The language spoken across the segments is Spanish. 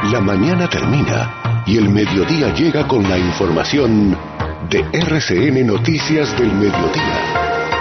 La mañana termina y el mediodía llega con la información de RCN Noticias del Mediodía.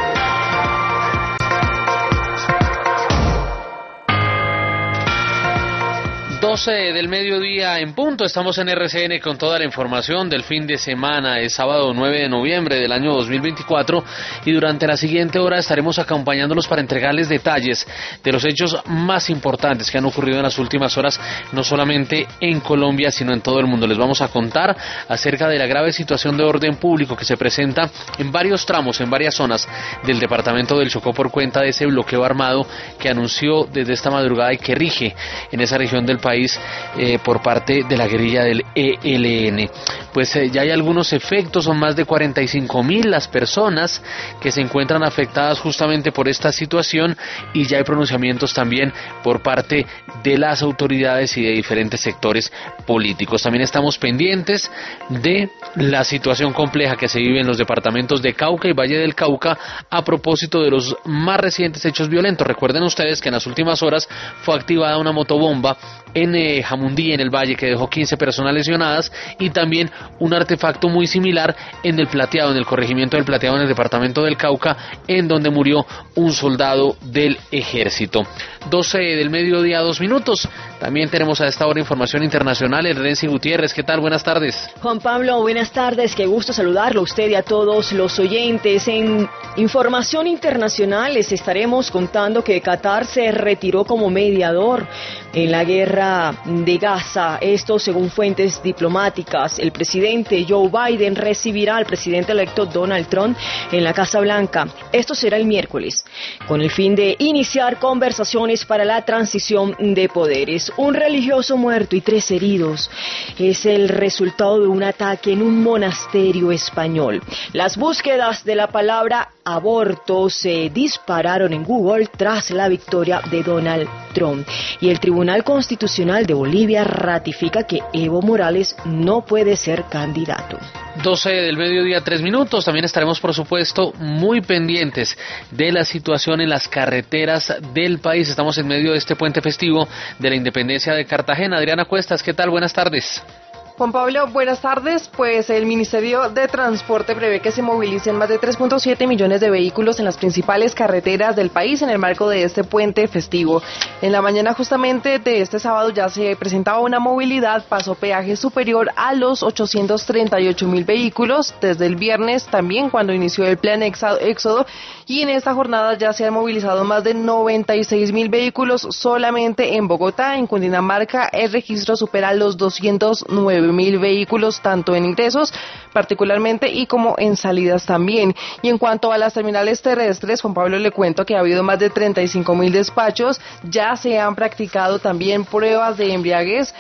12 del mediodía en punto, estamos en RCN con toda la información del fin de semana. Es sábado 9 de noviembre del año 2024 y durante la siguiente hora estaremos acompañándolos para entregarles detalles de los hechos más importantes que han ocurrido en las últimas horas, no solamente en Colombia sino en todo el mundo. Les vamos a contar acerca de la grave situación de orden público que se presenta en varios tramos, en varias zonas del departamento del Chocó por cuenta de ese bloqueo armado que anunció desde esta madrugada y que rige en esa región del país por parte de la guerrilla del ELN. Pues ya hay algunos efectos, son más de 45.000 las personas que se encuentran afectadas justamente por esta situación y ya hay pronunciamientos también por parte de las autoridades y de diferentes sectores políticos. También estamos pendientes de la situación compleja que se vive en los departamentos de Cauca y Valle del Cauca a propósito de los más recientes hechos violentos. Recuerden ustedes que en las últimas horas fue activada una motobomba en Jamundí, en el Valle, que dejó 15 personas lesionadas, y también un artefacto muy similar en el Plateado, en el corregimiento del Plateado, en el departamento del Cauca, en donde murió un soldado del ejército. 12 del mediodía, 2 minutos. También tenemos a esta hora información internacional. Renzi Gutiérrez, ¿qué tal? Buenas tardes. Juan Pablo, buenas tardes. Qué gusto saludarlo a usted y a todos los oyentes. En información internacional les estaremos contando que Qatar se retiró como mediador en la guerra de Gaza. Esto según fuentes diplomáticas. El presidente Joe Biden recibirá al presidente electo Donald Trump en la Casa Blanca. Esto será el miércoles, con el fin de iniciar conversaciones para la transición de poderes. Un religioso muerto y 3 heridos es el resultado de un ataque en un monasterio español. Las búsquedas de la palabra aborto se dispararon en Google tras la victoria de Donald Trump. Y el Tribunal Constitucional de Bolivia ratifica que Evo Morales no puede ser candidato. 12 del mediodía, 3 minutos. También estaremos, por supuesto, muy pendientes de la situación en las carreteras del país. Estamos en medio de este puente festivo de la independencia de Cartagena. Adriana Cuestas, ¿qué tal? Buenas tardes. Juan Pablo, buenas tardes. Pues el Ministerio de Transporte prevé que se movilicen más de 3.7 millones de vehículos en las principales carreteras del país en el marco de este puente festivo. En la mañana justamente de este sábado ya se presentaba una movilidad paso peaje superior a los 838.000 vehículos desde el viernes también cuando inició el plan Éxodo, y en esta jornada ya se han movilizado más de 96.000 vehículos solamente en Bogotá. En Cundinamarca el registro supera los 209.000 vehículos, tanto en ingresos particularmente y como en salidas también. Y en cuanto a las terminales terrestres, Juan Pablo, le cuento que ha habido más de 35.000 despachos, ya se han practicado también pruebas de embriaguez,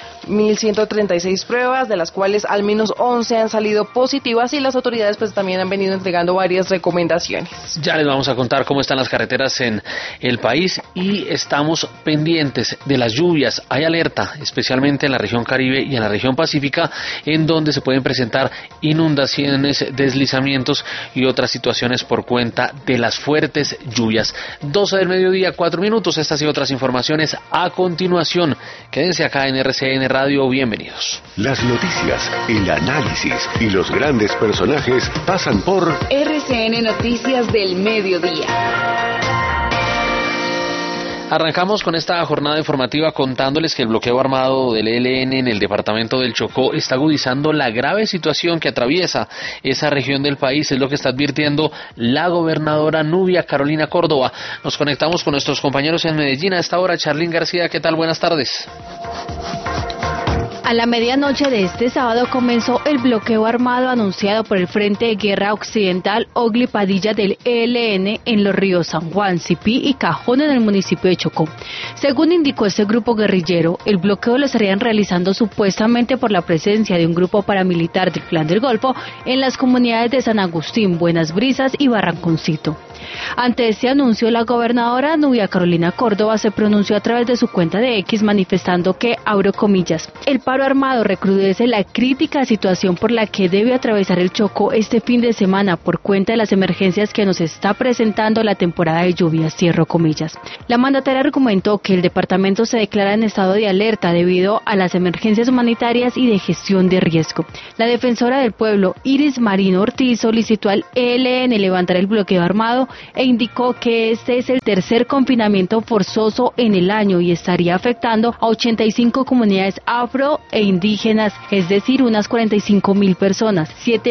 1.136 pruebas, de las cuales al menos 11 han salido positivas, y las autoridades pues también han venido entregando varias recomendaciones. Ya les vamos a contar cómo están las carreteras en el país y estamos pendientes de las lluvias. Hay alerta, especialmente en la región Caribe y en la región Pacífica, en donde se pueden presentar inundaciones, deslizamientos y otras situaciones por cuenta de las fuertes lluvias. 12 del mediodía, 4 minutos. Estas y otras informaciones a continuación. Quédense acá en RCN Radio. Bienvenidos. Las noticias, el análisis y los grandes personajes pasan por RCN Noticias del Mediodía. Arrancamos con esta jornada informativa contándoles que el bloqueo armado del ELN en el departamento del Chocó está agudizando la grave situación que atraviesa esa región del país. Es lo que está advirtiendo la gobernadora Nubia Carolina Córdoba. Nos conectamos con nuestros compañeros en Medellín a esta hora. Charlín García, ¿qué tal? Buenas tardes. A la medianoche de este sábado comenzó el bloqueo armado anunciado por el Frente de Guerra Occidental Ogli Padilla del ELN en los ríos San Juan, Sipí y Cajón en el municipio de Chocó. Según indicó este grupo guerrillero, el bloqueo lo estarían realizando supuestamente por la presencia de un grupo paramilitar del Plan del Golfo en las comunidades de San Agustín, Buenas Brisas y Barranconcito. Ante este anuncio, la gobernadora Nubia Carolina Córdoba se pronunció a través de su cuenta de X manifestando que, abro comillas, el paro armado recrudece la crítica situación por la que debe atravesar el Chocó este fin de semana por cuenta de las emergencias que nos está presentando la temporada de lluvias, cierro comillas. La mandataria argumentó que el departamento se declara en estado de alerta debido a las emergencias humanitarias y de gestión de riesgo. La defensora del pueblo, Iris Marino Ortiz, solicitó al ELN levantar el bloqueo armado e indicó que este es el tercer confinamiento forzoso en el año y estaría afectando a 85 comunidades afro e indígenas, es decir, unas 45.000 personas.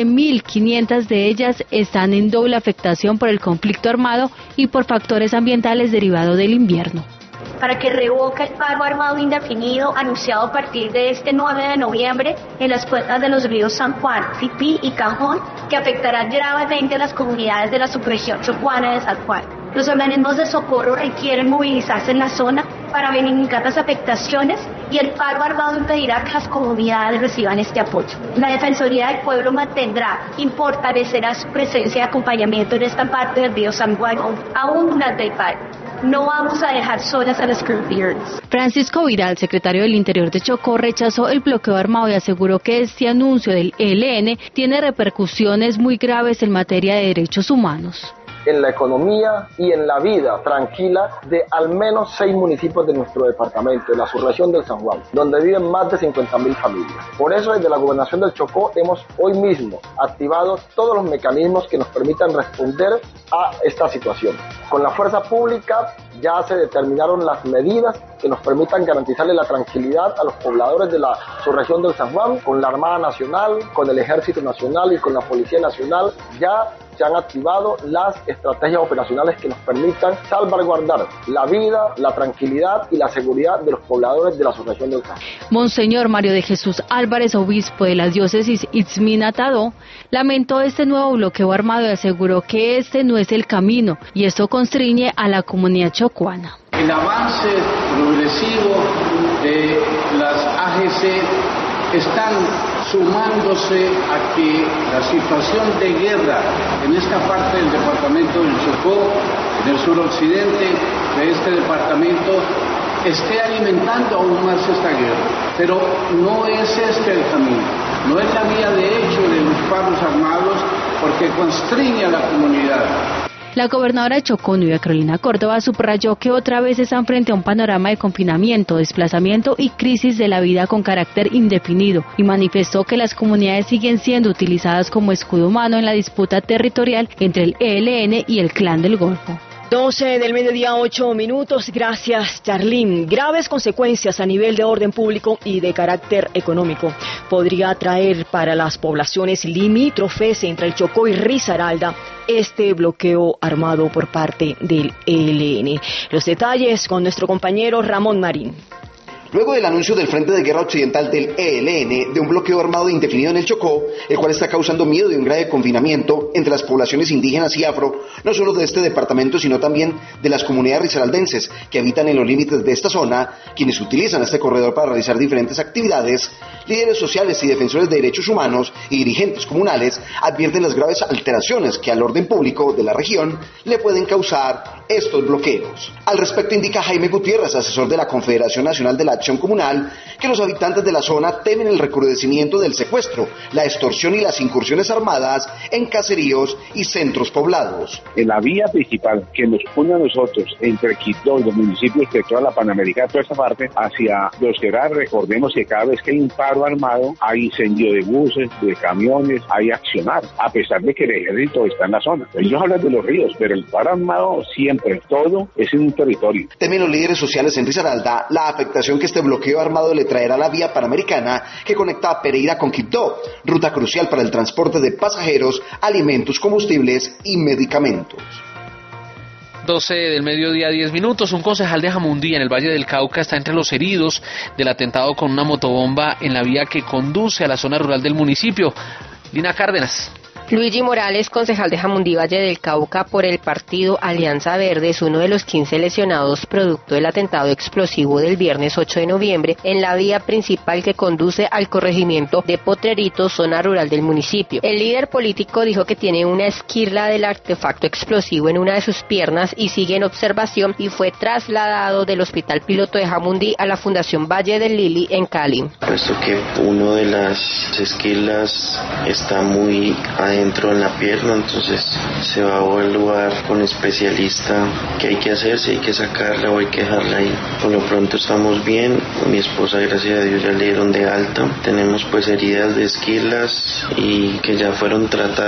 7.500 de ellas están en doble afectación por el conflicto armado y por factores ambientales derivados del invierno. Para que revoque el paro armado indefinido anunciado a partir de este 9 de noviembre en las cuencas de los ríos San Juan, Sipí y Cajón, que afectará gravemente a las comunidades de la subregión chocuana de San Juan. Los organismos de socorro requieren movilizarse en la zona para minimizar las afectaciones y el paro armado impedirá que las comunidades reciban este apoyo. La Defensoría del Pueblo mantendrá y fortalecerá su presencia y acompañamiento en esta parte del río San Juan, aún durante el paro. No vamos a dejar solas a las comunidades. Francisco Viral, secretario del Interior de Chocó, rechazó el bloqueo armado y aseguró que este anuncio del ELN tiene repercusiones muy graves en materia de derechos humanos. En la economía y en la vida tranquila de al menos 6 municipios de nuestro departamento, de la subregión del San Juan, donde viven más de 50.000 familias. Por eso, desde la Gobernación del Chocó hemos hoy mismo activado todos los mecanismos que nos permitan responder a esta situación. Con la fuerza pública ya se determinaron las medidas que nos permitan garantizarle la tranquilidad a los pobladores de la subregión del San Juan, con la Armada Nacional, con el Ejército Nacional y con la Policía Nacional. Ya se han activado las estrategias operacionales que nos permitan salvaguardar la vida, la tranquilidad y la seguridad de los pobladores de la subregión del San Juan. Monseñor Mario de Jesús Álvarez, obispo de la diócesis Itzmina-Tadó, lamentó este nuevo bloqueo armado y aseguró que este no es el camino y esto constriñe a la comunidad chocuana. El avance progresivo de las AGC están sumándose a que la situación de guerra en esta parte del departamento del Chocó, en el suroccidente de este departamento, esté alimentando aún más esta guerra. Pero no es este el camino, no es la vía de hecho de los paros armados, porque constriñe a la comunidad. La gobernadora de Chocó, Nubia Carolina Córdoba, subrayó que otra vez están frente a un panorama de confinamiento, desplazamiento y crisis de la vida con carácter indefinido y manifestó que las comunidades siguen siendo utilizadas como escudo humano en la disputa territorial entre el ELN y el Clan del Golfo. 12 del mediodía, 8 minutos. Gracias, Charlín. Graves consecuencias a nivel de orden público y de carácter económico podría traer para las poblaciones limítrofes entre el Chocó y Risaralda este bloqueo armado por parte del ELN. Los detalles con nuestro compañero Ramón Marín. Luego del anuncio del Frente de Guerra Occidental del ELN de un bloqueo armado indefinido en el Chocó, el cual está causando miedo de un grave confinamiento entre las poblaciones indígenas y afro, no solo de este departamento, sino también de las comunidades risaraldenses que habitan en los límites de esta zona, quienes utilizan este corredor para realizar diferentes actividades, líderes sociales y defensores de derechos humanos y dirigentes comunales advierten las graves alteraciones que al orden público de la región le pueden causar estos bloqueos. Al respecto indica Jaime Gutiérrez, asesor de la Confederación Nacional de la Acción Comunal, que los habitantes de la zona temen el recrudecimiento del secuestro, la extorsión y las incursiones armadas en caseríos y centros poblados. En la vía principal que nos une a nosotros entre Quibdó y los municipios de toda la Panamericana, toda esta parte, hacia Los Quebradas, recordemos que cada vez que hay un paro armado, hay incendio de buses, de camiones, hay accionar, a pesar de que el ejército está en la zona. Ellos hablan de los ríos, pero el paro armado siempre, todo es en un territorio. Temen los líderes sociales en Risaralda la afectación que este bloqueo armado le traerá a la vía panamericana que conecta a Pereira con Quibdó, ruta crucial para el transporte de pasajeros, alimentos, combustibles y medicamentos. 12 del mediodía, 10 minutos. Un concejal de Jamundí, en el Valle del Cauca, está entre los heridos del atentado con una motobomba en la vía que conduce a la zona rural del municipio. Lina Cárdenas. Luigi Morales, concejal de Jamundí Valle del Cauca por el partido Alianza Verde, es uno de los 15 lesionados producto del atentado explosivo del viernes 8 de noviembre en la vía principal que conduce al corregimiento de Potrerito, zona rural del municipio. El líder político dijo que tiene una esquirla del artefacto explosivo en una de sus piernas y sigue en observación y fue trasladado del Hospital Piloto de Jamundí a la Fundación Valle del Lili en Cali. Puesto que uno de las esquirlas está muy adentro en la pierna, entonces se va a evaluar con especialista qué hay que hacer, si hay que sacarla o hay que dejarla ahí. Por lo pronto estamos bien, mi esposa gracias a Dios ya le dieron de alta, tenemos pues heridas de esquirlas y que ya fueron tratadas.